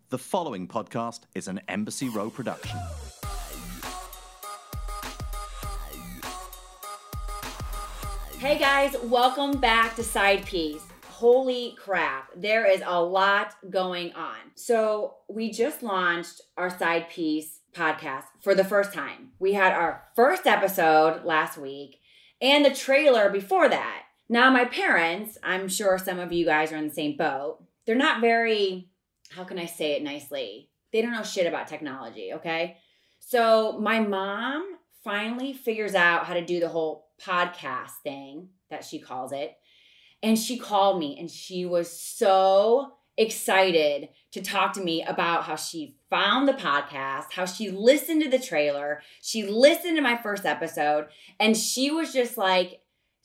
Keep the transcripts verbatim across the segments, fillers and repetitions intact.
The following podcast is an Embassy Row production. Hey guys, welcome back to Side Piece. Holy crap, there is a lot going on. So we just launched our Side Piece podcast for the first time. We had our first episode last week and the trailer before that. Now my parents, I'm sure some of you guys are in the same boat. They're not very, how can I say it nicely? They don't know shit about technology, okay? So my mom finally figures out how to do the whole podcast thing that she calls it. And she called me and she was so excited to talk to me about how she found the podcast, how she listened to the trailer, she listened to my first episode, and she was just like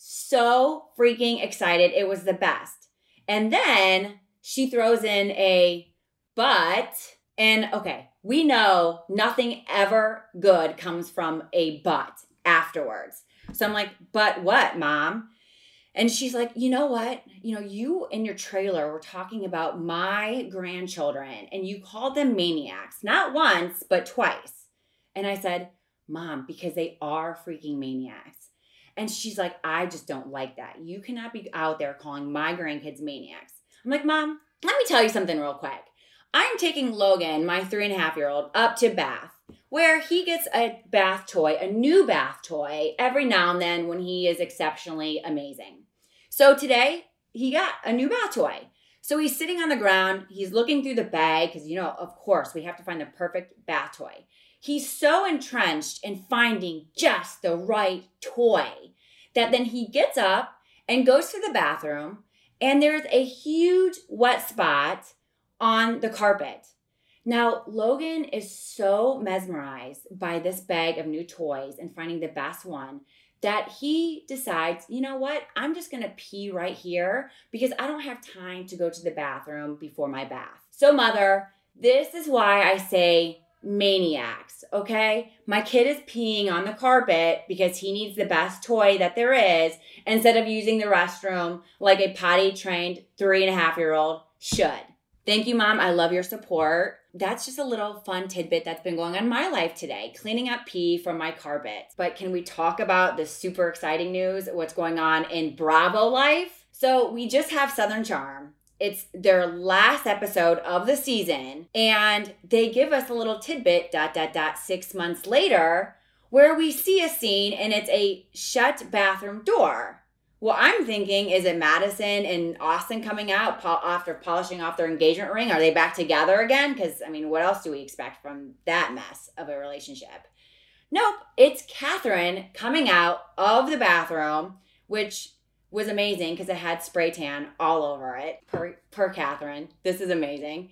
so freaking excited. It was the best. And then she throws in a but, and okay, we know nothing ever good comes from a but afterwards. So I'm like, but what, Mom? And she's like, you know what? You know, you in your trailer were talking about my grandchildren and you called them maniacs, not once, but twice. And I said, Mom, because they are freaking maniacs. And she's like, I just don't like that. You cannot be out there calling my grandkids maniacs. I'm like, Mom, let me tell you something real quick. I'm taking Logan, my three and a half year old, up to bath, where he gets a bath toy, a new bath toy, every now and then when he is exceptionally amazing. So today, he got a new bath toy. So he's sitting on the ground, he's looking through the bag, because, you know, of course, we have to find the perfect bath toy. He's so entrenched in finding just the right toy that then he gets up and goes to the bathroom, and there's a huge wet spot on the carpet. Now, Logan is so mesmerized by this bag of new toys and finding the best one that he decides, you know what, I'm just going to pee right here because I don't have time to go to the bathroom before my bath. So, Mother, this is why I say maniacs, okay? My kid is peeing on the carpet because he needs the best toy that there is instead of using the restroom like a potty-trained three and a half year old should. Thank you, Mom. I love your support. That's just a little fun tidbit that's been going on in my life today, cleaning up pee from my carpet. But can we talk about the super exciting news, what's going on in Bravo life? So we just have Southern Charm. It's their last episode of the season, and they give us a little tidbit, dot, dot, dot, six months later, where we see a scene, and it's a shut bathroom door. Well, I'm thinking, is it Madison and Austin coming out po- after polishing off their engagement ring? Are they back together again? Because, I mean, what else do we expect from that mess of a relationship? Nope, it's Catherine coming out of the bathroom, which was amazing because it had spray tan all over it, per, per Catherine. This is amazing.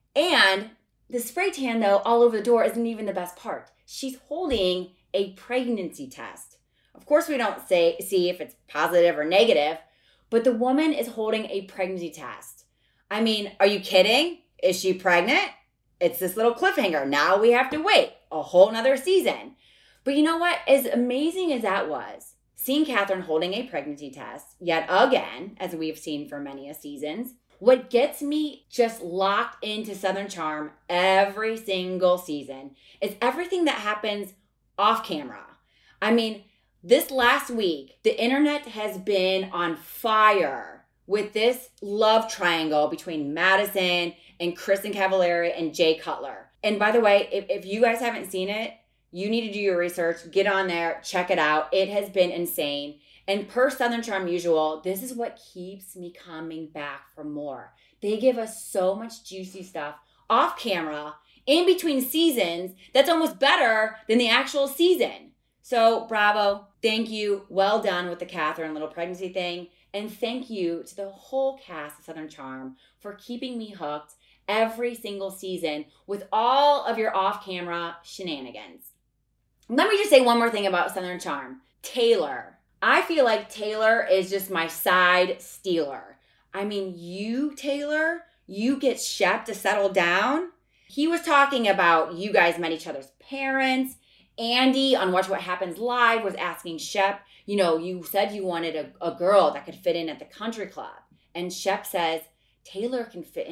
And the spray tan, though, all over the door isn't even the best part. She's holding a pregnancy test. Of course, we don't say see if it's positive or negative, but the woman is holding a pregnancy test. I mean, are you kidding? Is she pregnant? It's this little cliffhanger. Now we have to wait a whole nother season. But you know what? As amazing as that was, seeing Catherine holding a pregnancy test yet again, as we've seen for many a seasons, what gets me just locked into Southern Charm every single season is everything that happens off camera. I mean, this last week, the internet has been on fire with this love triangle between Madison and Kristen Cavallari and Jay Cutler. And by the way, if, if you guys haven't seen it, you need to do your research. Get on there, check it out. It has been insane. And per Southern Charm usual, this is what keeps me coming back for more. They give us so much juicy stuff off camera in between seasons that's almost better than the actual season. So, bravo. Thank you. Well done with the Catherine little pregnancy thing. And thank you to the whole cast of Southern Charm for keeping me hooked every single season with all of your off-camera shenanigans. Let me just say one more thing about Southern Charm. Taylor. I feel like Taylor is just my side stealer. I mean, you, Taylor, you get Shep to settle down. He was talking about you guys met each other's parents. Andy on Watch What Happens Live was asking Shep, you know, you said you wanted a, a girl that could fit in at the country club. And Shep says, Taylor can fit in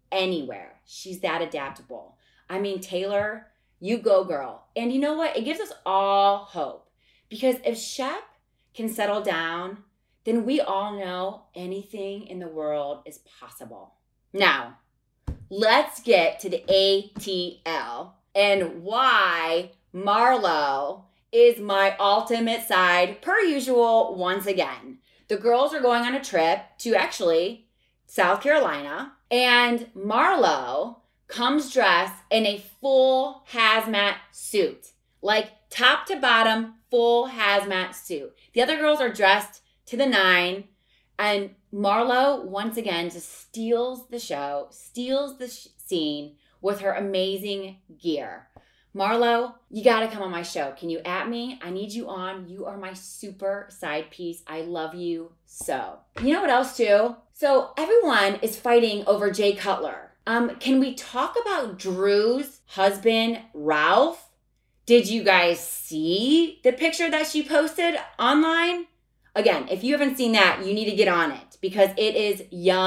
anywhere. She's that adaptable. I mean, Taylor, you go, girl. And you know what? It gives us all hope, because if Shep can settle down, then we all know anything in the world is possible. Now, let's get to the A T L and why Marlo is my ultimate side per usual once again. The girls are going on a trip to actually South Carolina, and Marlo comes dressed in a full hazmat suit, like top to bottom, full hazmat suit. The other girls are dressed to the nine, and Marlo once again just steals the show, steals the sh- scene with her amazing gear. Marlo, you got to come on my show. Can you at me? I need you on. You are my super side piece. I love you so. You know what else too? So everyone is fighting over Jay Cutler. Um, can we talk about Drew's husband, Ralph? Did you guys see the picture that she posted online? Again, if you haven't seen that, you need to get on it because it is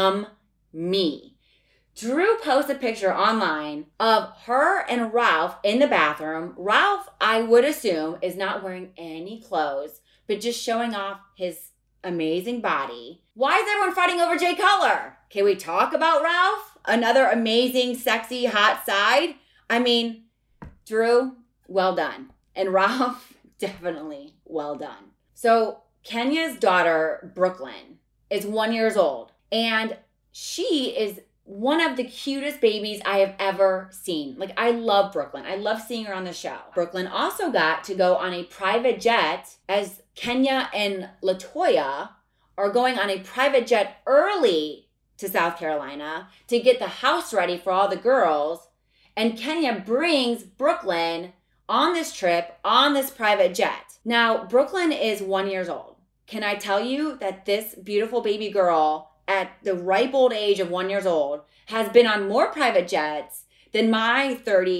yum-me. Drew posted a picture online of her and Ralph in the bathroom. Ralph, I would assume, is not wearing any clothes, but just showing off his amazing body. Why is everyone fighting over Jay Cutler? Can we talk about Ralph? Another amazing, sexy, hot side? I mean, Drew, well done. And Ralph, definitely well done. So Kenya's daughter, Brooklyn, is one years old, and she is one of the cutest babies I have ever seen. Like, I love Brooklyn. I love seeing her on the show. Brooklyn also got to go on a private jet, as Kenya and LaToya are going on a private jet early to South Carolina to get the house ready for all the girls. And Kenya brings Brooklyn on this trip on this private jet. Now, Brooklyn is one years old. Can I tell you that this beautiful baby girl at the ripe old age of one years old has been on more private jets than my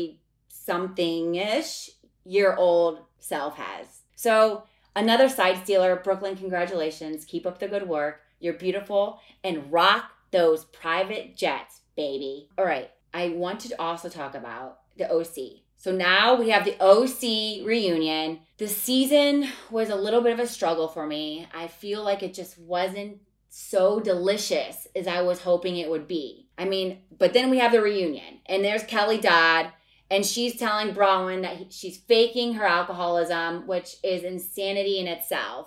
thirty-something-ish year old self has. So another side stealer, Brooklyn, congratulations. Keep up the good work. You're beautiful, and rock those private jets, baby. All right, I want to also talk about the O C. So now we have the O C reunion. The season was a little bit of a struggle for me. I feel like it just wasn't so delicious as I was hoping it would be. I mean, but then we have the reunion, and there's Kelly Dodd, and she's telling Braun that he, she's faking her alcoholism, which is insanity in itself.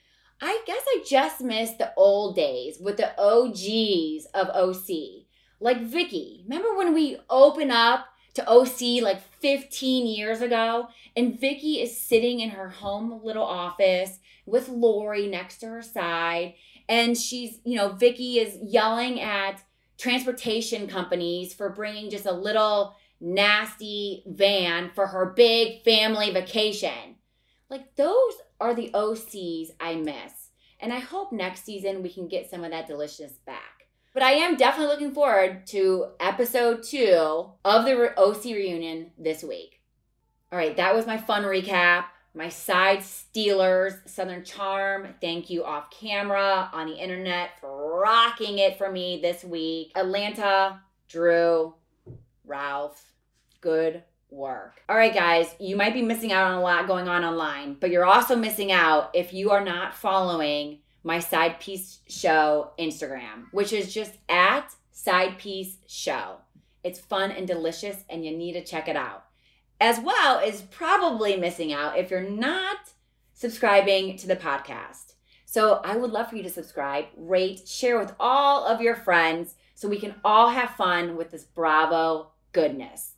I guess I just miss the old days with the O Gs of O C. Like Vicky. Remember when we opened up to O C like fifteen years ago, and Vicky is sitting in her home little office with Lori next to her side, and she's, you know, Vicky is yelling at transportation companies for bringing just a little nasty van for her big family vacation. Like, those are the O Cs I miss. And I hope next season we can get some of that deliciousness back. But I am definitely looking forward to episode two of the O C reunion this week. All right, that was my fun recap. My side stealers, Southern Charm, thank you off camera, on the internet, for rocking it for me this week. Atlanta, Drew, Ralph, good work. All right, guys, you might be missing out on a lot going on online, but you're also missing out if you are not following my Side Piece Show Instagram, which is just at Side Piece Show. It's fun and delicious, and you need to check it out. As well as probably missing out if you're not subscribing to the podcast. So I would love for you to subscribe, rate, share with all of your friends so we can all have fun with this Bravo goodness.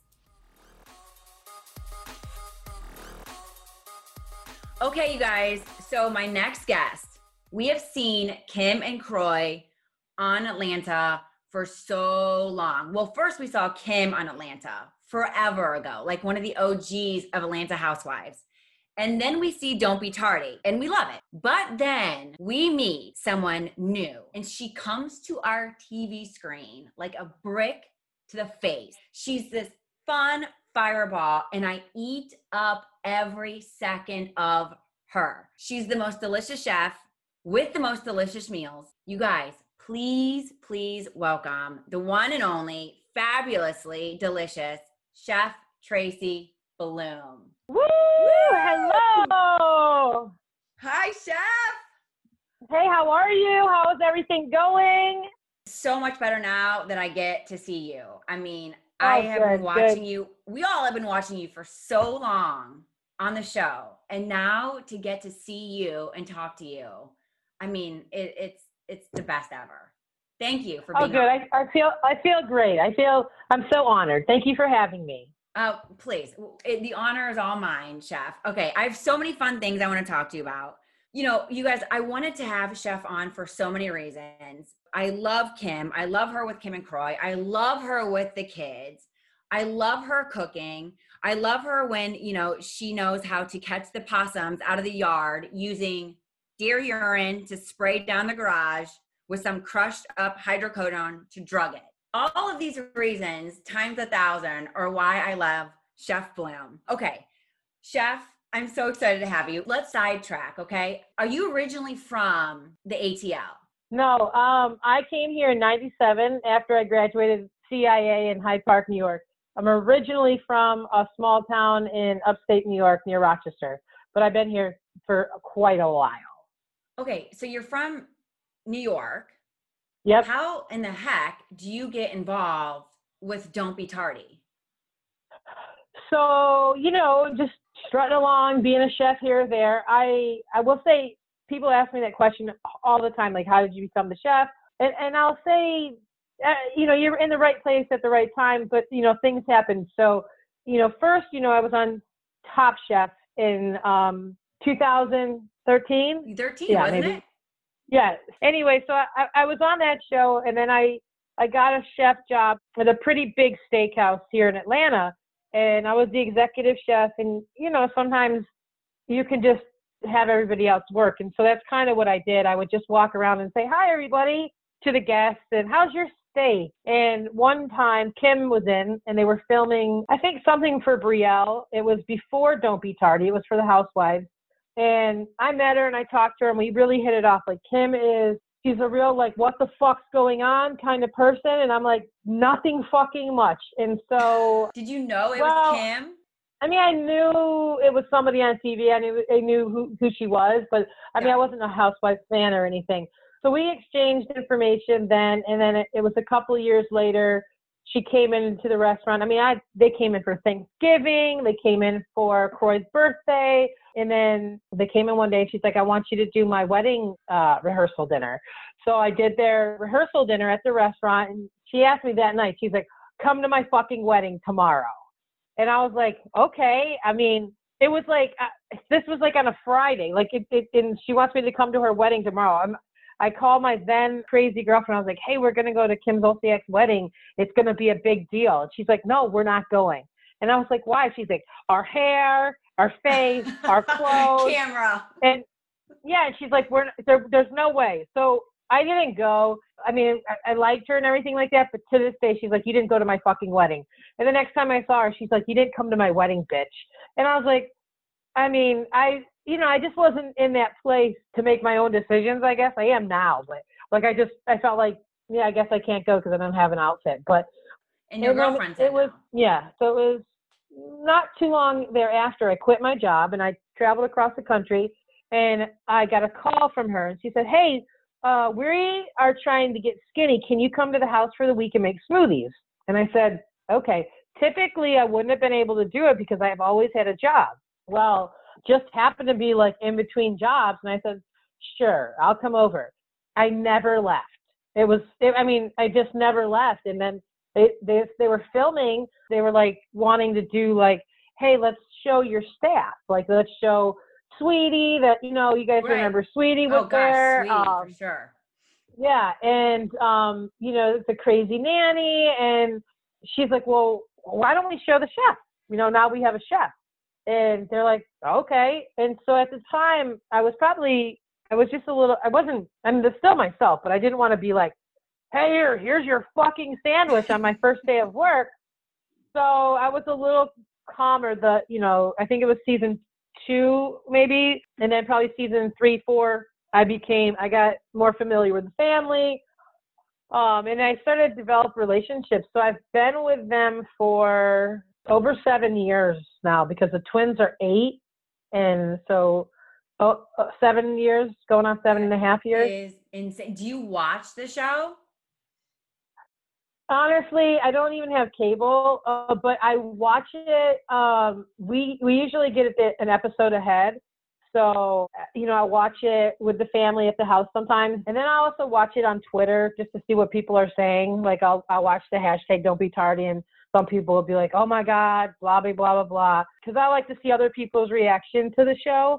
Okay, you guys, so my next guest, we have seen Kim and Kroy on Atlanta for so long. Well, first we saw Kim on Atlanta forever ago, like one of the O Gs of Atlanta Housewives. And then we see Don't Be Tardy, and we love it. But then we meet someone new, and she comes to our T V screen like a brick to the face. She's this fun fireball, and I eat up every second of her. She's the most delicious chef with the most delicious meals. You guys, please, please welcome the one and only fabulously delicious Chef Tracy Bloom. Woo! Hello! Hi, Chef! Hey, how are you? How is everything going? So much better now that I get to see you. I mean, Oh, I have good, been watching good. you. We all have been watching you for so long on the show. And now to get to see you and talk to you, I mean, it, it's it's the best ever. Thank you for Oh, being good. on. I, I feel I feel great. I feel I'm so honored. Thank you for having me. Oh, please. It, the honor is all mine, Chef. Okay, I have so many fun things I want to talk to you about. You know, you guys, I wanted to have Chef on for so many reasons. I love Kim. I love her with Kim and Croy. I love her with the kids. I love her cooking. I love her when, you know, she knows how to catch the possums out of the yard using deer urine to spray down the garage with some crushed up hydrocodone to drug it. All of these reasons times a thousand are why I love Chef Bloom. Okay, Chef, I'm so excited to have you. Let's sidetrack, okay? Are you originally from the A T L? No, um, I came here in ninety-seven after I graduated C I A in Hyde Park, New York. I'm originally from a small town in upstate New York near Rochester, but I've been here for quite a while. Okay, so you're from New York. Yep. How in the heck do you get involved with Don't Be Tardy? So, you know, just strutting along, being a chef here or there. I, I will say, people ask me that question all the time, like, how did you become the chef? And, and I'll say, uh, you know, you're in the right place at the right time, but, you know, things happen. So, you know, first, you know, I was on Top Chef in um, two thousand thirteen. thirteen, yeah, wasn't maybe. it? Yeah. Anyway, so I, I was on that show, and then I, I got a chef job at a pretty big steakhouse here in Atlanta, and I was the executive chef. And, you know, sometimes you can just have everybody else work. And so that's kind of what I did. I would just walk around and say, hi, everybody, to the guests, and how's your steak? And one time Kim was in, and they were filming, I think, something for Brielle. It was before Don't Be Tardy. It was for the Housewives. And I met her and I talked to her and we really hit it off. Like, Kim is, she's a real, like, what the fuck's going on kind of person. And I'm like, nothing fucking much. And so. Did you know it well, was Kim? I mean, I knew it was somebody on T V. I knew, I knew who, who she was, but I mean, Yeah. I wasn't a Housewives fan or anything. So we exchanged information then. And then it, it was a couple of years later, she came into the restaurant. I mean, I, they came in for Thanksgiving. They came in for Croy's birthday. And then they came in one day. She's like, I want you to do my wedding uh, rehearsal dinner. So I did their rehearsal dinner at the restaurant. And she asked me that night, she's like, come to my fucking wedding tomorrow. And I was like, okay. I mean, it was like, uh, this was like on a Friday. Like, it, it, and she wants me to come to her wedding tomorrow. I'm, I called my then crazy girlfriend. I was like, hey, we're going to go to Kim Zolciak's wedding. It's going to be a big deal. And she's like, no, we're not going. And I was like, why? She's like, our hair, our face, our clothes. Camera. And yeah, and she's like, we're there, there's no way. So I didn't go. I mean, I, I liked her and everything like that. But to this day, she's like, you didn't go to my fucking wedding. And the next time I saw her, she's like, you didn't come to my wedding, bitch. And I was like, I mean, I, you know, I just wasn't in that place to make my own decisions, I guess. I am now, but like, I just, I felt like, yeah, I guess I can't go because I don't have an outfit. But And your and then girlfriend said it was, no. yeah. So it was not too long thereafter, I quit my job and I traveled across the country and I got a call from her and she said, hey, uh, we are trying to get skinny. Can you come to the house for the week and make smoothies? And I said, okay. Typically, I wouldn't have been able to do it because I've always had a job. Well, just happened to be like in between jobs. And I said, sure, I'll come over. I never left. It was, it, I mean, I just never left. And then they, they, they were filming. They were like wanting to do like, hey, let's show your staff. Like, let's show Sweetie that, you know, you guys Right. remember Sweetie was Oh, gosh, there. Sweetie, Um, for sure. yeah. And, um, you know, the crazy nanny. And she's like, well, why don't we show the chef? You know, now we have a chef. And they're like, okay. And so at the time, I was probably, I was just a little, I wasn't, I'm still myself, but I didn't want to be like, hey, here, here's your fucking sandwich on my first day of work. So I was a little calmer. The, you know, I think it was season two, maybe. And then probably season three, four, I became, I got more familiar with the family. Um, and I started to develop relationships. So I've been with them for over seven years now because the twins are eight. And so oh, uh, seven years, going on seven and a half years. Is insane. Do you watch the show? Honestly, I don't even have cable, uh, but I watch it. Um, we we usually get it an episode ahead. So, you know, I watch it with the family at the house sometimes. And then I also watch it on Twitter just to see what people are saying. Like I'll, I'll watch the hashtag Don't Be Tardy, and some people will be like, oh my God, blah, blah, blah, blah, blah. Because I like to see other people's reaction to the show.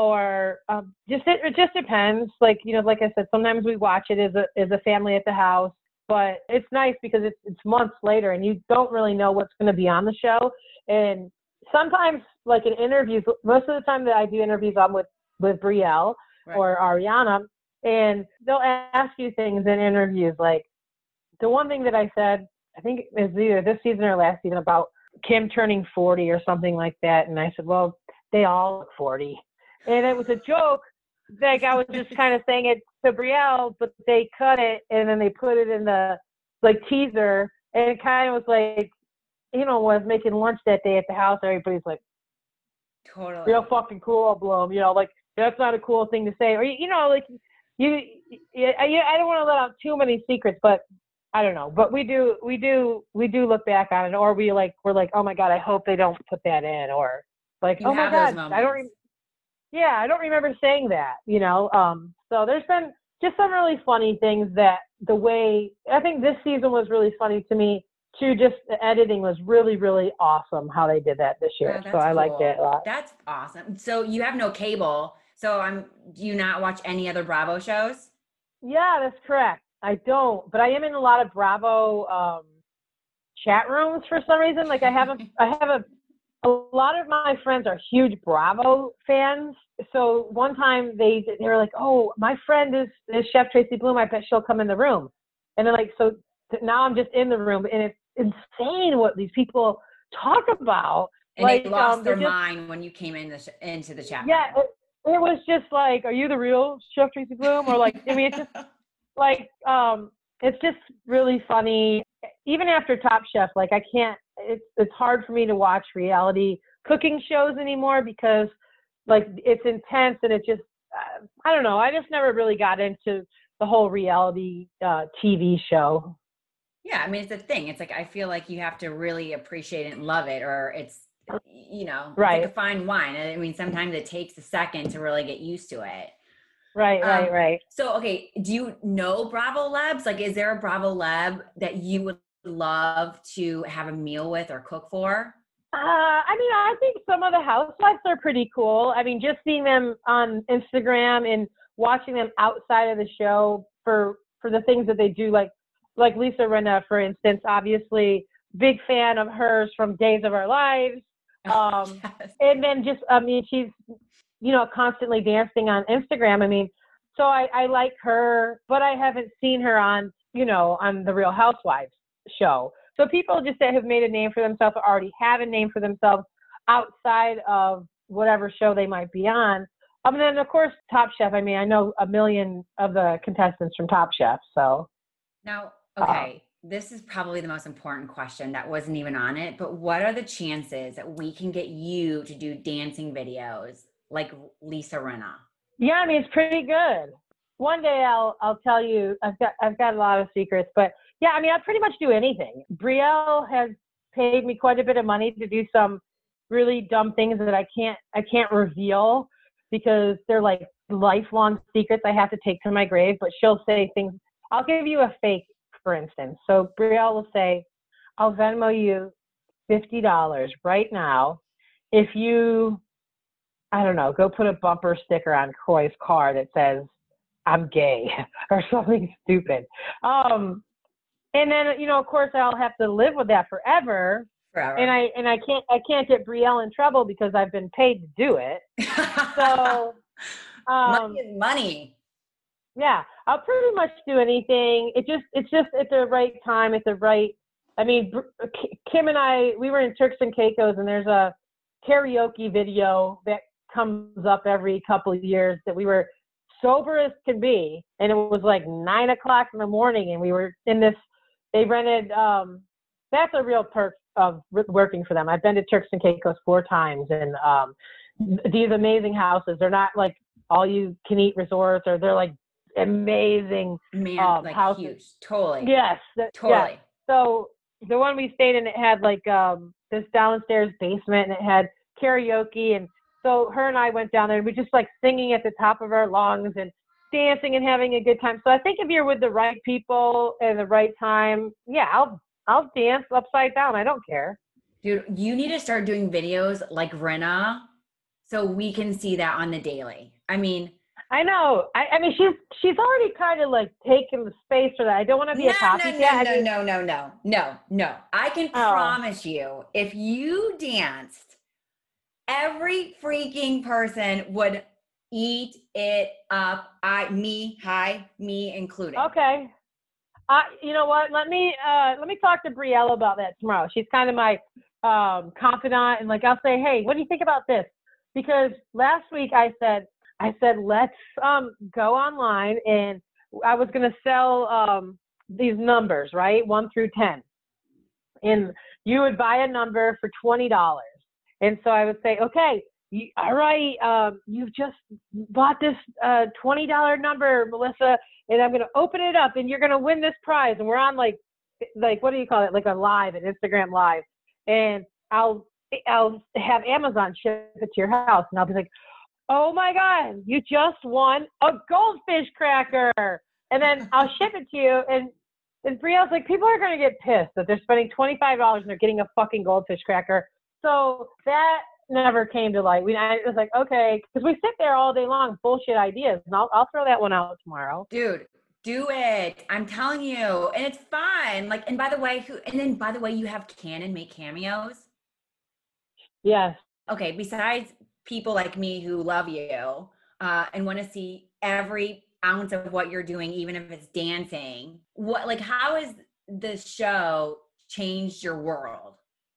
Or um, just it, it just depends. Like, you know, like I said, sometimes we watch it as a, as a family at the house. But it's nice because it's, it's months later and you don't really know what's going to be on the show. And sometimes, like in interviews, most of the time that I do interviews, I'm with, with Brielle right. or Ariana, and they'll ask you things in interviews. Like the one thing that I said, I think it was either this season or last season, about Kim turning forty or something like that. And I said, well, they all look forty. And it was a joke. Like I was just kind of saying it to Brielle, but they cut it and then they put it in the like teaser, and it kind of was like, you know, was making lunch that day at the house. Everybody's like, totally, real fucking cool, Bloom. You know, like that's not a cool thing to say, or you know, like you, you I, I don't want to let out too many secrets, but I don't know. But we do, we do, we do look back on it, or we like, we're like, oh my God, I hope they don't put that in, or like, you oh my God, I don't. Re- Yeah, I don't remember saying that, you know. Um, so there's been just some really funny things that the way, I think this season was really funny to me, too. Just the editing was really, really awesome how they did that this year. Oh, so I cool. liked it a lot. That's awesome. So you have no cable. So I'm, do you not watch any other Bravo shows? Yeah, that's correct. I don't, but I am in a lot of Bravo um, chat rooms for some reason. Like I have a, I have a, A lot of my friends are huge Bravo fans. So one time they they were like, oh, my friend is, is Chef Tracy Bloom. I bet she'll come in the room. And they're like, so now I'm just in the room. And it's insane what these people talk about. And like, they lost um, their just, mind when you came in the sh- into the chat. Yeah, it, it was just like, are you the real Chef Tracy Bloom? Or like, I mean, it's just like, um, it's just really funny. Even after Top Chef, like I can't, it's it's hard for me to watch reality cooking shows anymore because like it's intense and it just, uh, I don't know. I just never really got into the whole reality uh, T V show. Yeah. I mean, it's a thing. It's like, I feel like you have to really appreciate it and love it, or it's, you know, right. It's like a fine wine. I mean, sometimes it takes a second to really get used to it. Right, um, right, right. So, okay. Do you know Bravo Lebs? Like, is there a Bravo Leb that you would love to have a meal with or cook for? Uh, I mean, I think some of the housewives are pretty cool. I mean, just seeing them on Instagram and watching them outside of the show for, for the things that they do, like, like Lisa Rinna, for instance, obviously big fan of hers from Days of Our Lives. Um, yes. And then just, I mean, she's, you know, constantly dancing on Instagram. I mean, so I, I like her, but I haven't seen her on, you know, on the Real Housewives show. So people just that have made a name for themselves or already have a name for themselves outside of whatever show they might be on. Um, and then of course, Top Chef. I mean, I know a million of the contestants from Top Chef. So now, okay, um, this is probably the most important question that wasn't even on it, but what are the chances that we can get you to do dancing videos like Lisa Rinna? Yeah, I mean, it's pretty good. One day I'll I'll tell you. I've got I've got a lot of secrets, but yeah, I mean, I pretty much do anything. Brielle has paid me quite a bit of money to do some really dumb things that I can't I can't reveal because they're like lifelong secrets I have to take to my grave. But she'll say things. I'll give you a fake, for instance. So Brielle will say, "I'll Venmo you fifty dollars right now if you, I don't know, go put a bumper sticker on Kroy's car that says I'm gay or something stupid." Um, and then, you know, of course I'll have to live with that forever. Forever. And I, and I can't, I can't get Brielle in trouble because I've been paid to do it. So, um, money is money. Yeah, I'll pretty much do anything. It just, it's just at the right time, at the right, I mean, Kim and I, we were in Turks and Caicos, and there's a karaoke video that comes up every couple of years that we were sober as can be. And it was like nine o'clock in the morning, and we were in this, they rented, um, that's a real perk of working for them. I've been to Turks and Caicos four times, and um, these amazing houses. They're not like all you can eat resorts, or they're like amazing Man, um, like houses. huge. Totally. Yes. That, Totally. Yes. So the one we stayed in, it had like um, this downstairs basement, and it had karaoke. And so her and I went down there, and we just like singing at the top of our lungs and dancing and having a good time. So I think if you're with the right people at the right time, yeah, I'll I'll dance upside down. I don't care. Dude, you need to start doing videos like Rinna so we can see that on the daily. I mean, I know. I, I mean, she's she's already kind of like taken the space for that. I don't want to be no, a copycat. no, no, I no, mean, no, no, no, no, no. I can Oh. promise you, if you danced, every freaking person would eat it up. I, me, hi, me included. Okay. Uh, you know what? Let me uh, let me talk to Brielle about that tomorrow. She's kind of my um, confidant, and like I'll say, hey, what do you think about this? Because last week I said I said let's um, go online, and I was going to sell um, these numbers, right, one through ten, and you would buy a number for twenty dollars, and so I would say, okay. You, all right, um, you've just bought this uh, twenty dollar number, Melissa, and I'm going to open it up, and you're going to win this prize. And we're on like, like what do you call it? Like a live, an Instagram live. And I'll I'll have Amazon ship it to your house, and I'll be like, oh my God, you just won a goldfish cracker. And then I'll ship it to you, and and Brielle's like, people are going to get pissed that they're spending twenty-five dollars and they're getting a fucking goldfish cracker. So that never came to light. We, I was like, okay, because we sit there all day long, bullshit ideas, and I'll, I'll throw that one out tomorrow. Dude, do it. I'm telling you. And it's fun. Like, and by the way, who, and then by the way, you have Canon make cameos. Yes. Okay. Besides people like me who love you uh, and want to see every ounce of what you're doing, even if it's dancing, what, like, how has the show changed your world?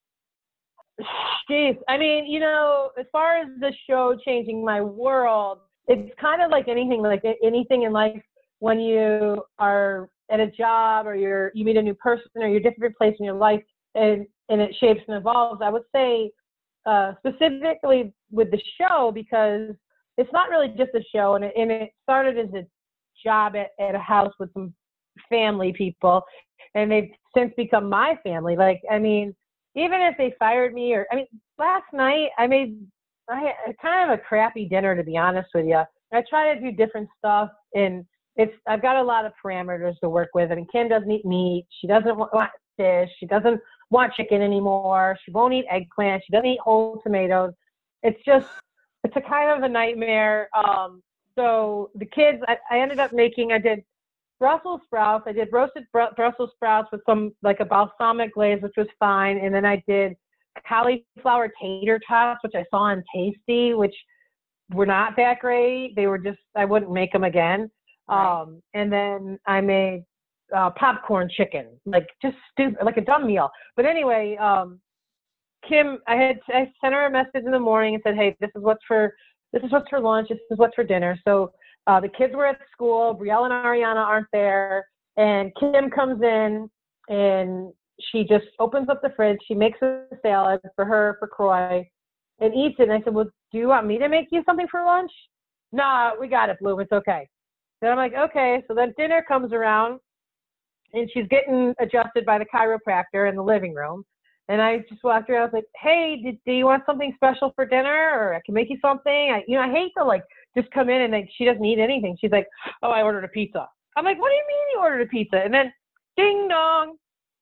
Jeez. I mean, you know, as far as the show changing my world, it's kind of like anything, like anything in life. When you are at a job, or you're you meet a new person, or you're a different place in your life, and and it shapes and evolves. I would say uh, specifically with the show, because it's not really just a show, and it, and it started as a job at, at a house with some family people, and they've since become my family. Like, I mean, even if they fired me, or, I mean, last night I made I had kind of a crappy dinner, to be honest with you. I try to do different stuff, and it's, I've got a lot of parameters to work with. I mean, Kim doesn't eat meat. She doesn't want fish. She doesn't want chicken anymore. She won't eat eggplant. She doesn't eat whole tomatoes. It's just, it's a kind of a nightmare. Um, so the kids, I, I ended up making, I did Brussels sprouts. I did roasted Br- Brussels sprouts with some, like a balsamic glaze, which was fine. And then I did cauliflower tater tots, which I saw on Tasty, which were not that great. They were just, I wouldn't make them again. Right. Um, and then I made uh, popcorn chicken, like just stupid, like a dumb meal. But anyway, um, Kim, I had I sent her a message in the morning and said, hey, this is what's for this is what's for lunch. This is what's for dinner. So uh, the kids were at school. Brielle and Ariana aren't there, and Kim comes in and she just opens up the fridge. She makes a salad for her, for Croy, and eats it. And I said, well, do you want me to make you something for lunch? No, we got it, Blue. It's okay. Then I'm like, okay. So then dinner comes around, and she's getting adjusted by the chiropractor in the living room. And I just walked her. I was like, hey, did, do you want something special for dinner, or I can make you something? I, you know, I hate to like just come in and like she doesn't eat anything. She's like, oh, I ordered a pizza. I'm like, what do you mean you ordered a pizza? And then ding dong,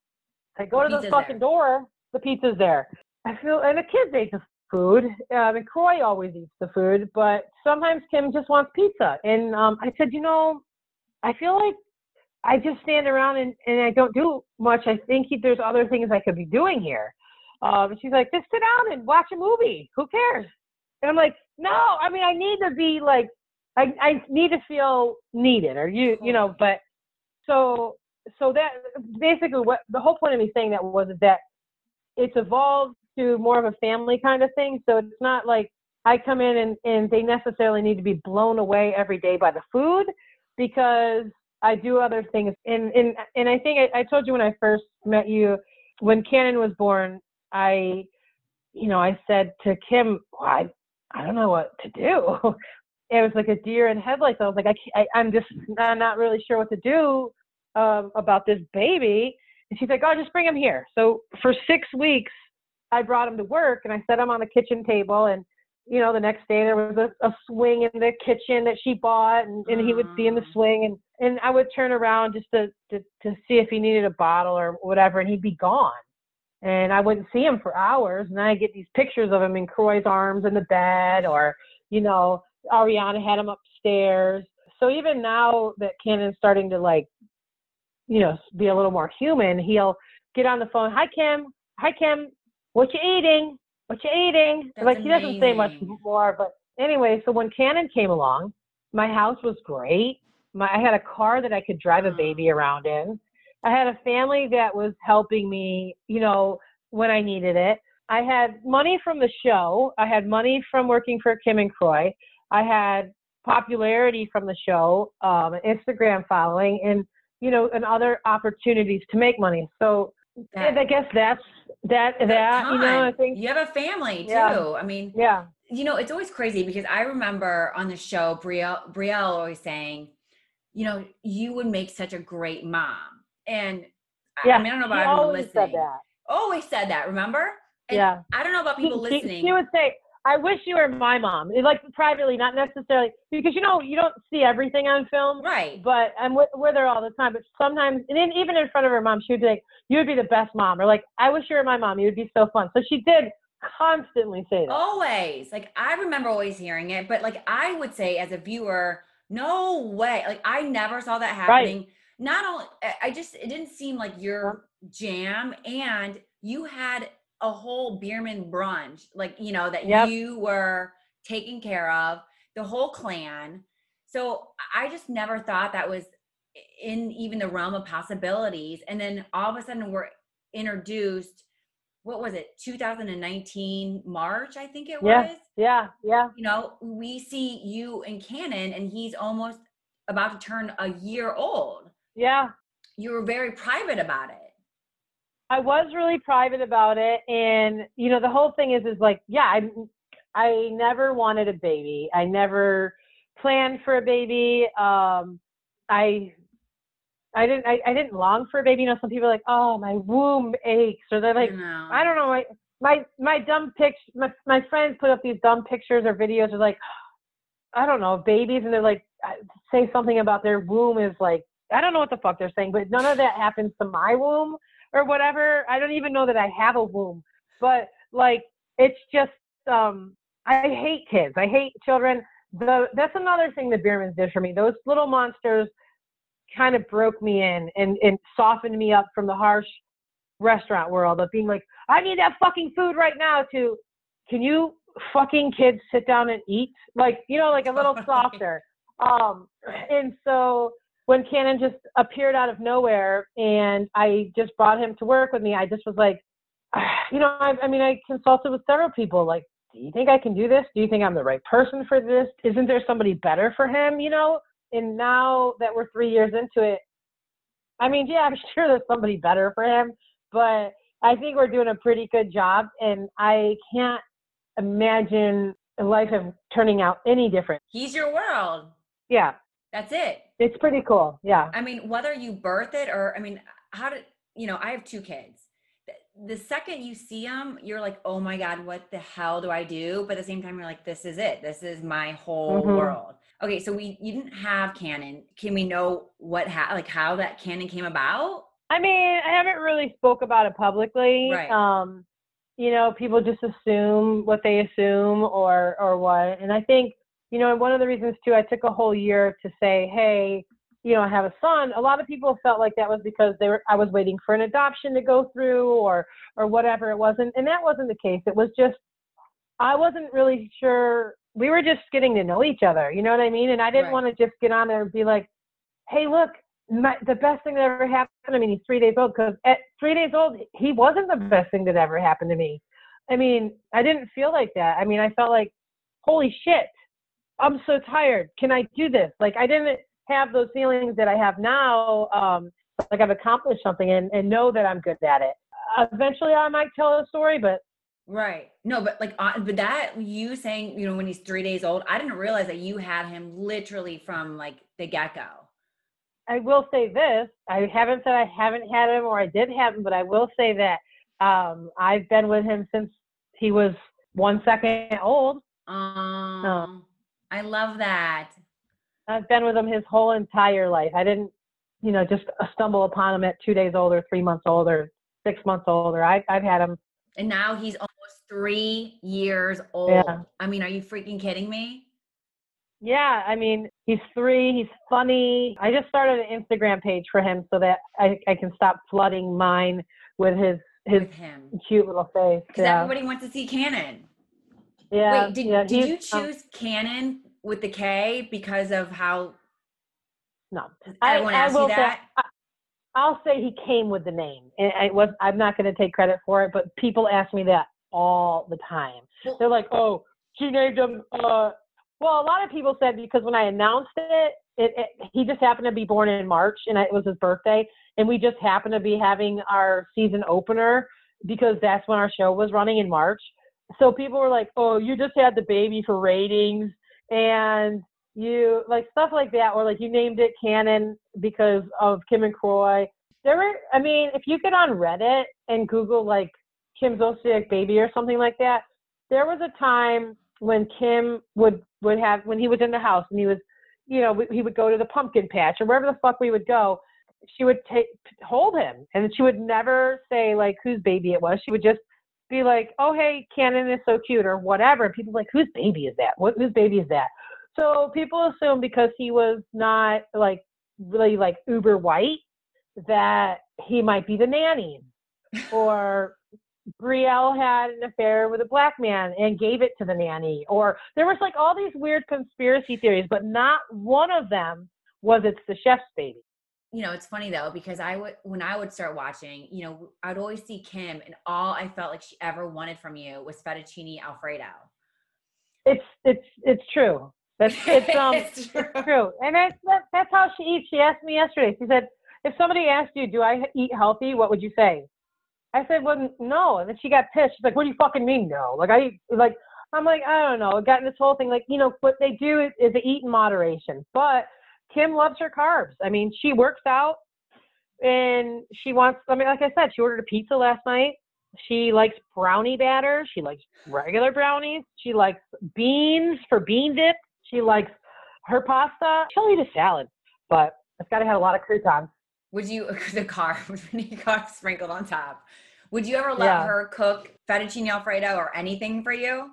I go to the Pizza's fucking there. door. The pizza's there. I feel, and the kids ate the food. Um, and Croy always eats the food, but sometimes Kim just wants pizza. And um, I said, you know, I feel like I just stand around and, and I don't do much. I think he, there's other things I could be doing here. Um, and she's like, just sit down and watch a movie. Who cares? And I'm like, no, I mean, I need to be like, I, I need to feel needed, or you, you know, but so, so that basically what the whole point of me saying that was is that it's evolved to more of a family kind of thing. So it's not like I come in and, and they necessarily need to be blown away every day by the food because I do other things. And, and, and I think I, I told you when I first met you, when Cannon was born, I, you know, I said to Kim, well, I, I don't know what to do. It was like a deer in headlights. I was like, I, I, I'm just not, not really sure what to do um, about this baby. And she's like, oh, just bring him here. So for six weeks, I brought him to work and I set him on the kitchen table. And, you know, the next day there was a, a swing in the kitchen that she bought and, and he would be in the swing. And, and I would turn around just to, to, to see if he needed a bottle or whatever. And he'd be gone. And I wouldn't see him for hours. And then I get these pictures of him in Croy's arms in the bed, or, you know, Ariana had him upstairs. So even now that Cannon's starting to, like, you know, be a little more human, he'll get on the phone. Hi, Kim. Hi, Kim. What you eating? What you eating? That's like, he amazing. doesn't say much more. But anyway, so when Cannon came along, my house was great. My, I had a car that I could drive a baby around in. I had a family that was helping me, you know, when I needed it. I had money from the show. I had money from working for Kim and Croy. I had popularity from the show, um, Instagram following, and, you know, and other opportunities to make money. So that, I guess that's that, that, that you know, I think. You have a family too. Yeah. I mean, yeah. You know, it's always crazy because I remember on the show, Brielle, Brielle always saying, you know, you would make such a great mom. And yeah, I mean, I don't know about she everyone always listening. Said that. Always said that, remember? And yeah. I don't know about people she, listening. She, she would say, I wish you were my mom. Like privately, not necessarily, because, you know, you don't see everything on film. Right. But I'm with, with her all the time. But sometimes, and then even in front of her mom, she would be like, you would be the best mom. Or like, I wish you were my mom. You would be so fun. So she did constantly say that. Always. Like, I remember always hearing it. But like, I would say as a viewer, no way. Like, I never saw that happening. Right. Not only, I just, it didn't seem like your jam. And you had a whole Bierman brunch, like, you know, that yep. you were taking care of, the whole clan. So I just never thought that was in even the realm of possibilities. And then all of a sudden we're introduced, what was it, two thousand nineteen March, I think it yeah. was. Yeah, yeah. You know, we see you in Cannon and he's almost about to turn a year old. Yeah. You were very private about it. I was really private about it. And, you know, the whole thing is, is like, yeah, I, I never wanted a baby. I never planned for a baby. Um, I, I didn't, I, I didn't long for a baby. You know, some people are like, oh, my womb aches, or they're like, know. I don't know. My, my, my dumb pics, my, my friends put up these dumb pictures or videos of like, I don't know, babies. And they're like, say something about their womb is like, I don't know what the fuck they're saying, but none of that happens to my womb. Or whatever. I don't even know that I have a womb, but like, it's just, um, I hate kids. I hate children. The, that's another thing that Biermans did for me. Those little monsters kind of broke me in and, and softened me up from the harsh restaurant world of being like, I need that fucking food right now, to, can you fucking kids sit down and eat? Like, you know, like a little softer. Um, and so when Cannon just appeared out of nowhere and I just brought him to work with me, I just was like, you know, I, I mean, I consulted with several people. Like, do you think I can do this? Do you think I'm the right person for this? Isn't there somebody better for him, you know? And now that we're three years into it, I mean, yeah, I'm sure there's somebody better for him, but I think we're doing a pretty good job. And I can't imagine life of turning out any different. He's your world. Yeah. That's it. It's pretty cool. Yeah. I mean, whether you birth it or, I mean, how did, you know, I have two kids. The, the second you see them, you're like, oh my God, what the hell do I do? But at the same time, you're like, this is it. This is my whole mm-hmm. world. Okay. So we, you didn't have Cannon. Can we know what, ha- like how that Cannon came about? I mean, I haven't really spoke about it publicly. Right. Um, you know, people just assume what they assume or, or what. And I think, you know, and one of the reasons too, I took a whole year to say, hey, you know, I have a son. A lot of people felt like that was because they were, I was waiting for an adoption to go through or, or whatever it wasn't. And that wasn't the case. It was just, I wasn't really sure. We were just getting to know each other. You know what I mean? And I didn't right. want to just get on there and be like, hey, look, my, the best thing that ever happened to me. He's three days old. Cause at three days old, he wasn't the best thing that ever happened to me. I mean, I didn't feel like that. I mean, I felt like, holy shit, I'm so tired. Can I do this? Like, I didn't have those feelings that I have now. Um, like I've accomplished something and, and know that I'm good at it. Uh, eventually I might tell a story, but. Right. No, but like, uh, but that you saying, you know, when he's three days old, I didn't realize that you had him literally from like the get-go. I will say this. I haven't said I haven't had him or I did have him, but I will say that um, I've been with him since he was one second old. Um, uh, I love that. I've been with him his whole entire life. I didn't, you know, just stumble upon him at two days old or three months old or six months old. Or I, I've had him. And now he's almost three years old. Yeah. I mean, are you freaking kidding me? Yeah, I mean, he's three. He's funny. I just started an Instagram page for him so that I, I can stop flooding mine with his his with him. cute little face. Because yeah. everybody wants to see Cannon. Yeah. Wait, did, yeah, did you um, choose Cannon with the K because of how? No, everyone I, asked I will you that. Say, I, I'll say he came with the name. And I was. I'm not going to take credit for it, but people ask me that all the time. Well, They're like, "Oh, she named him." Uh, well, a lot of people said because when I announced it, it, it, he just happened to be born in March, and it was his birthday, and we just happened to be having our season opener because that's when our show was running in March. So people were like, "Oh, you just had the baby for ratings," and you like stuff like that, or like you named it Cannon because of Kim and Kroy. There were, I mean, if you get on Reddit and Google like Kim Zolciak baby or something like that, there was a time when Kim would would have when he was in the house and he was, you know, he would go to the pumpkin patch or wherever the fuck we would go. She would take hold him, and she would never say like whose baby it was. She would just be like, "Oh, hey, Cannon is so cute," or whatever. People were like, "Whose baby is that? What whose baby is that?" So people assume because he was not like really like uber white that he might be the nanny, or Brielle had an affair with a black man and gave it to the nanny, or there was like all these weird conspiracy theories, but not one of them was it's the chef's baby. You know, it's funny though, because I would, when I would start watching, you know, I'd always see Kim and all I felt like she ever wanted from you was fettuccine Alfredo. It's, it's, it's true. That's, it's, um, it's true. It's true. And that's, that, that's how she eats. She asked me yesterday, she said, if somebody asked you, do I eat healthy? What would you say? I said, well, no. And then she got pissed. She's like, what do you fucking mean? No. Like, I eat, like, I'm like, I don't know. I got in this whole thing. Like, you know, what they do is, is they eat in moderation, but Kim loves her carbs. I mean, she works out and she wants, I mean, like I said, she ordered a pizza last night. She likes brownie batter. She likes regular brownies. She likes beans for bean dip. She likes her pasta. She'll eat a salad, but it's got to have a lot of croutons. Would you, the carbs, carbs sprinkled on top. Would you ever let yeah. her cook fettuccine Alfredo or anything for you?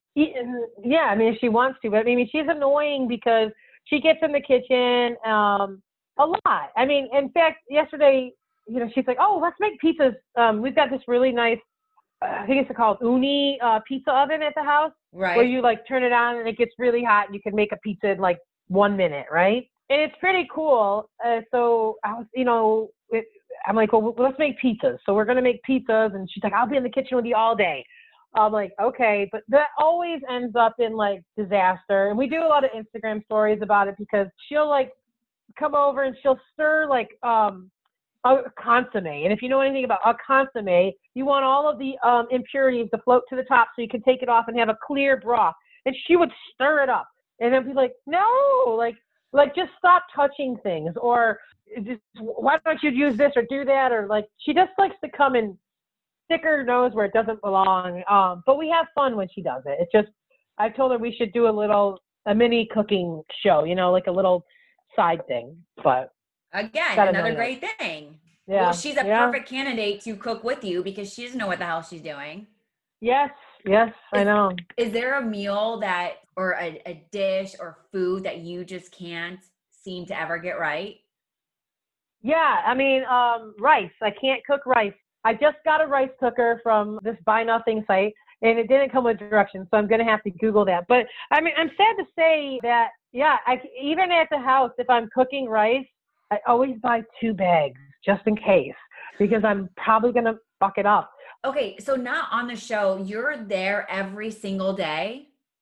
Yeah, I mean, if she wants to, but I mean, she's annoying because she gets in the kitchen um, a lot. I mean, in fact, yesterday, you know, she's like, oh, let's make pizzas. Um, we've got this really nice, uh, I think it's called Uni uh, pizza oven at the house. Right. Where you like turn it on and it gets really hot and you can make a pizza in like one minute, right? And it's pretty cool. Uh, so I was, you know, it, I'm like, well, let's make pizzas. So we're going to make pizzas. And she's like, I'll be in the kitchen with you all day. I'm like, okay. But that always ends up in like disaster. And we do a lot of Instagram stories about it because she'll like come over and she'll stir like um, a consomme. And if you know anything about a consomme, you want all of the um, impurities to float to the top so you can take it off and have a clear broth. And she would stir it up. And then be like, no, like, Like, just stop touching things, or just, why don't you use this or do that? Or like, she just likes to come and stick her nose where it doesn't belong. Um, but we have fun when she does it. It's just, I told her we should do a little, a mini cooking show, you know, like a little side thing. But again, another great it. thing. Yeah. Well, she's a yeah. perfect candidate to cook with you because she doesn't know what the hell she's doing. Yes. Yes, is, I know. Is there a meal that, or a, a dish or food that you just can't seem to ever get right? Yeah, I mean, um, rice. I can't cook rice. I just got a rice cooker from this Buy Nothing site, and it didn't come with directions, so I'm going to have to Google that. But, I mean, I'm sad to say that, yeah, I, even at the house, if I'm cooking rice, I always buy two bags just in case, because I'm probably going to fuck it up. Okay, so not on the show, you're there every single day?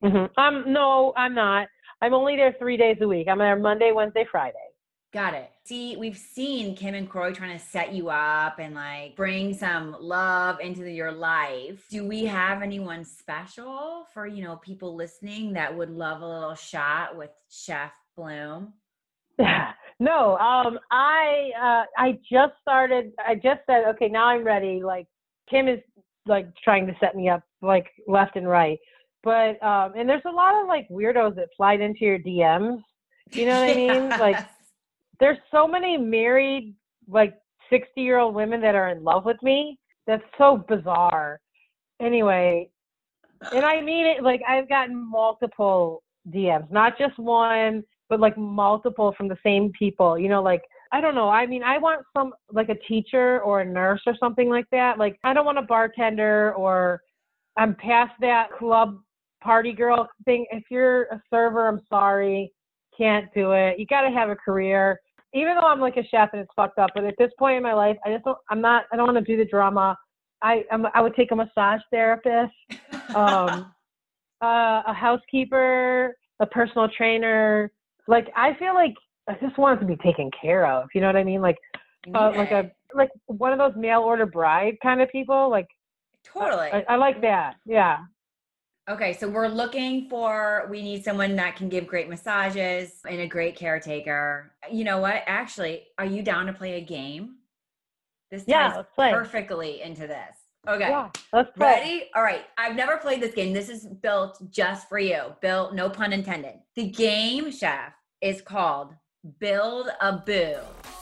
Mm-hmm. Um, no, I'm not. I'm only there three days a week. I'm there Monday, Wednesday, Friday. Got it. See, we've seen Kim and Kroy trying to set you up and like bring some love into the, your life. Do we have anyone special for, you know, people listening that would love a little shot with Chef Bloom? No, um, I uh, I just started. I just said, okay, now I'm ready. Like Kim is like trying to set me up like left and right, but um, and there's a lot of like weirdos that slide into your D Ms. You know what I mean? Like there's so many married like sixty year old women that are in love with me. That's so bizarre. Anyway, and I mean it. Like I've gotten multiple D Ms, not just one, but like multiple from the same people, you know, like, I don't know. I mean, I want some, like a teacher or a nurse or something like that. Like, I don't want a bartender or I'm past that club party girl thing. If you're a server, I'm sorry. Can't do it. You got to have a career. Even though I'm like a chef and it's fucked up, but at this point in my life, I just don't, I'm not, I don't want to do the drama. I, I'm, I would take a massage therapist, um, uh, a housekeeper, a personal trainer. Like, I feel like I just want it to be taken care of. You know what I mean? Like, uh, like a, like one of those mail order bride kind of people. Like, totally. I, I like that. Yeah. Okay. So we're looking for, we need someone that can give great massages and a great caretaker. You know what? Actually, are you down to play a game? This yeah, ties let's play. perfectly into this. Okay. Yeah, let's play. Ready? All right. I've never played this game. This is built just for you. Built, no pun intended. The game, Chef, is called Build a Boo.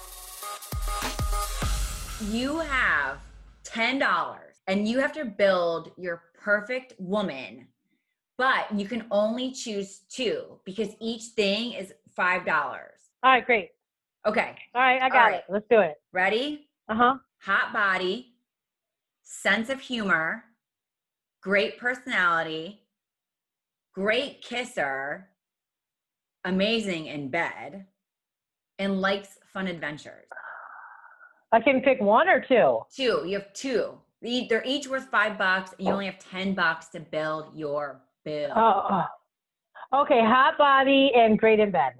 You have ten dollars and you have to build your perfect woman, but you can only choose two because each thing is five dollars. All right, great. Okay. All right, I got All right. it. Let's do it. Ready? Uh-huh. Hot body, sense of humor, great personality, great kisser, amazing in bed, and likes fun adventures. I can pick one or two. Two. You have two. They're each worth five bucks, and you only have ten bucks to build your bill. Oh, oh. Okay, hot body and great in bed.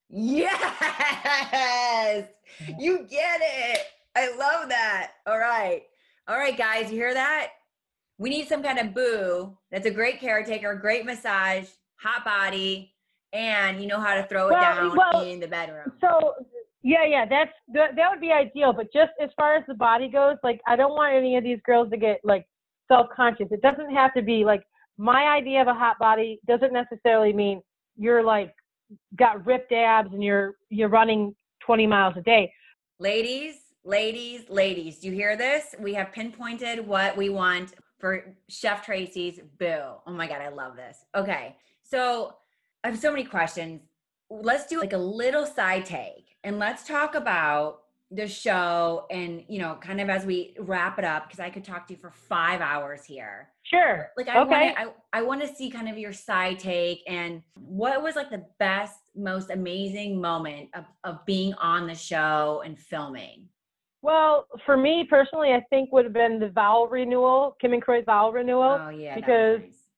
Yes! You get it. I love that. All right. All right, guys, you hear that? We need some kind of boo that's a great caretaker, great massage, hot body, and you know how to throw it well, down well, in the bedroom. So, yeah, yeah, that's that, that would be ideal. But just as far as the body goes, like, I don't want any of these girls to get, like, self-conscious. It doesn't have to be, like, my idea of a hot body doesn't necessarily mean you're, like, got ripped abs and you're you're running twenty miles a day. Ladies, ladies, ladies, do you hear this? We have pinpointed what we want for Chef Tracy's boo. Oh my God, I love this. Okay, so I have so many questions. Let's do like a little side take and let's talk about the show and, you know, kind of as we wrap it up, because I could talk to you for five hours here. Sure. Like I okay. want to, I, I want to see kind of your side take and what was like the best, most amazing moment of, of being on the show and filming? Well, for me personally, I think would have been the vowel renewal, Kim and Kroy's vowel renewal. Oh yeah, because that was nice.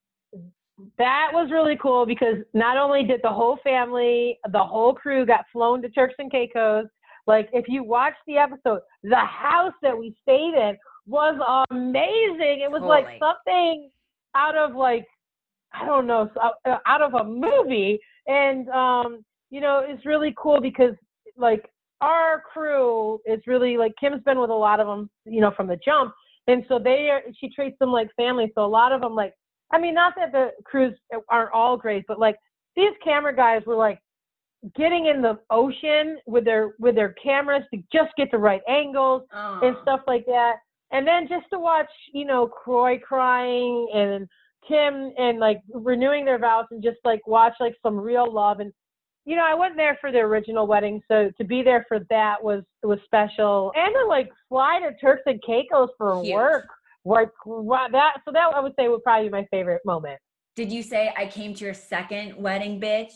That was really cool because not only did the whole family, the whole crew got flown to Turks and Caicos. Like, if you watch the episode, the house that we stayed in was amazing. It was Totally. like something out of, like, I don't know, out of a movie. And, um, you know, it's really cool because, like, our crew is really, like, Kim's been with a lot of them, you know, from the jump. And so they are, she treats them like family. So a lot of them, like, I mean, not that the crews aren't all great, but, like, these camera guys were, like, getting in the ocean with their with their cameras to just get the right angles Oh. and stuff like that. And then just to watch, you know, Kroy crying and Kim and like renewing their vows and just like watch like some real love. And, you know, I wasn't there for the original wedding, so to be there for that was was special. And to like fly to Turks and Caicos for Huge. work, like that. So that I would say would probably be my favorite moment. Did you say I came to your second wedding, bitch?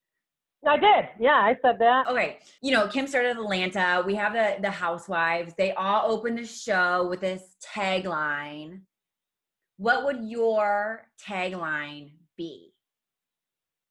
I did. Yeah, I said that. Okay. You know, Kim started Atlanta. We have the, the housewives. They all opened the show with this tagline. What would your tagline be?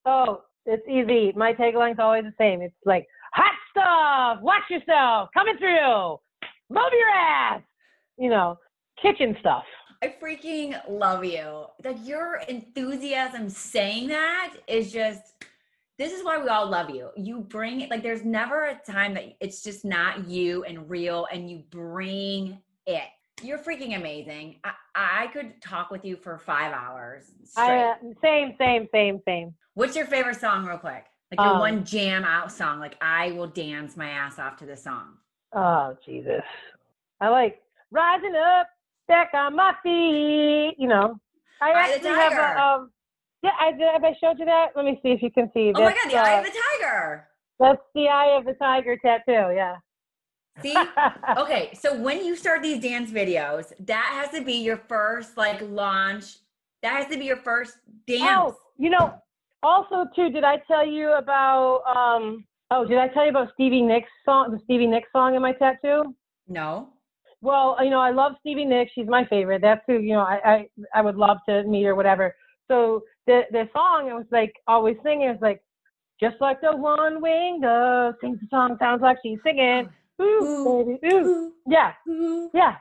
Oh, it's easy. My tagline's always the same. It's like, hot stuff, watch yourself, coming through, move your ass, you know, kitchen stuff. I freaking love you. Like your enthusiasm saying that is just, this is why we all love you. You bring it, like there's never a time that it's just not you and real and you bring it. You're freaking amazing. I, I could talk with you for five hours straight. I, uh, same, same, same, same. What's your favorite song real quick? Like your Um, one jam out song. Like I will dance my ass off to this song. Oh, Jesus. I like rising up, back on my feet, you know. I Eye of the actually have Tiger. a, um, yeah, I, have I showed you that? Let me see if you can see. Oh my That's, God, the Eye uh, of the Tiger. That's the Eye of the Tiger tattoo, yeah. See? Okay, so when you start these dance videos, that has to be your first like launch. That has to be your first dance. Oh, you know, also too, did I tell you about, um, oh, did I tell you about Stevie Nicks song, the Stevie Nicks song in my tattoo? No. Well, you know, I love Stevie Nicks. She's my favorite. That's who, you know, I, I, I would love to meet or whatever. So the, the song, it was like always singing, it's like, just like the one wing dove, sings the song, sounds like she's singing. Ooh, Ooh, baby, ooh. ooh, Yeah, ooh. yeah.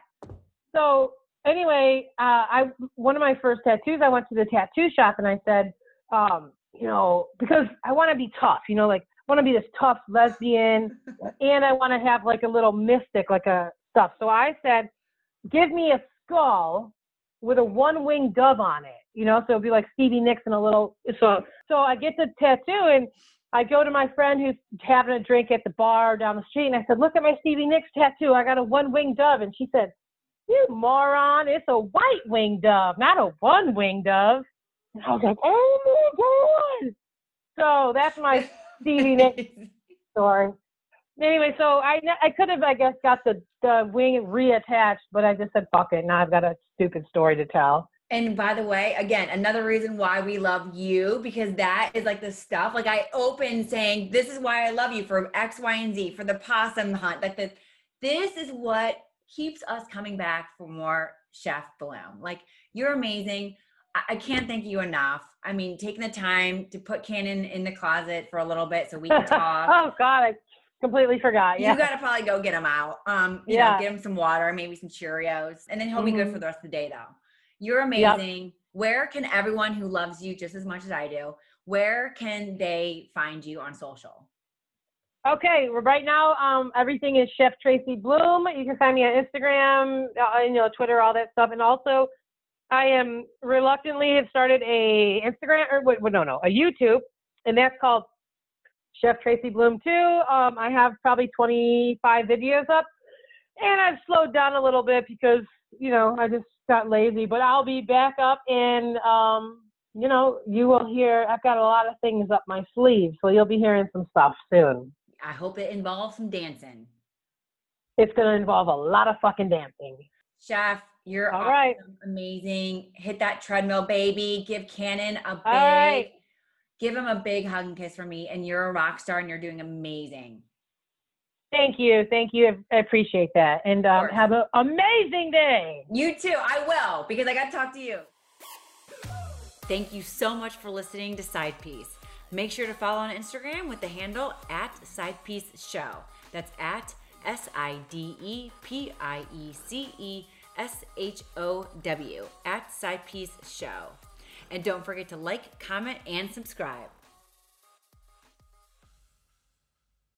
So anyway, uh, I one of my first tattoos, I went to the tattoo shop and I said, um, you know, because I want to be tough, you know, like I want to be this tough lesbian and I want to have like a little mystic, like a stuff. So I said, give me a skull with a one-winged dove on it, you know, so it'd be like Stevie Nicks and a little, so, so I get the tattoo and I go to my friend who's having a drink at the bar down the street and I said, look at my Stevie Nicks tattoo. I got a one-winged dove. And she said, you moron, it's a white-winged dove, not a one-winged dove. And I was like, oh my God. So that's my Stevie Nicks story. Anyway, so I I could have, I guess, got the, the wing reattached, but I just said, fuck it. Now I've got a stupid story to tell. And by the way, again, another reason why we love you, because that is like the stuff, like I open saying, this is why I love you for X, Y, and Z, for the possum hunt. Like the, this is what keeps us coming back for more Chef Bloom. Like you're amazing. I, I can't thank you enough. I mean, taking the time to put Cannon in the closet for a little bit so we can talk. Oh God, I completely forgot. Yeah. You got to probably go get him out. Um, you Yeah. know, get him some water, maybe some Cheerios, and then he'll be good Mhm. for the rest of the day though. You're amazing. Yep. Where can everyone who loves you just as much as I do, where can they find you on social? Okay, well, right now, um, everything is Chef Tracy Bloom. You can find me on Instagram, uh, you know, Twitter, all that stuff. And also, I am reluctantly have started a Instagram, or what, no, no, a YouTube, and that's called Chef Tracy Bloom too. Um, I have probably twenty-five videos up, and I've slowed down a little bit because, you know, I just got lazy, but I'll be back up and, um, you know, you will hear, I've got a lot of things up my sleeve, so you'll be hearing some stuff soon. I hope it involves some dancing. It's going to involve a lot of fucking dancing. Chef, you're all awesome, right. Amazing. Hit that treadmill, baby. Give Cannon a big, right. give him a big hug and kiss from me. And you're a rock star and you're doing amazing. Thank you. Thank you. I appreciate that. And um, have an amazing day. You too. I will, because I got to talk to you. Thank you so much for listening to Side Piece. Make sure to follow on Instagram with the handle at Side Piece Show. That's at S I D E P I E C E S H O W, at Side Piece Show. And don't forget to like, comment, and subscribe.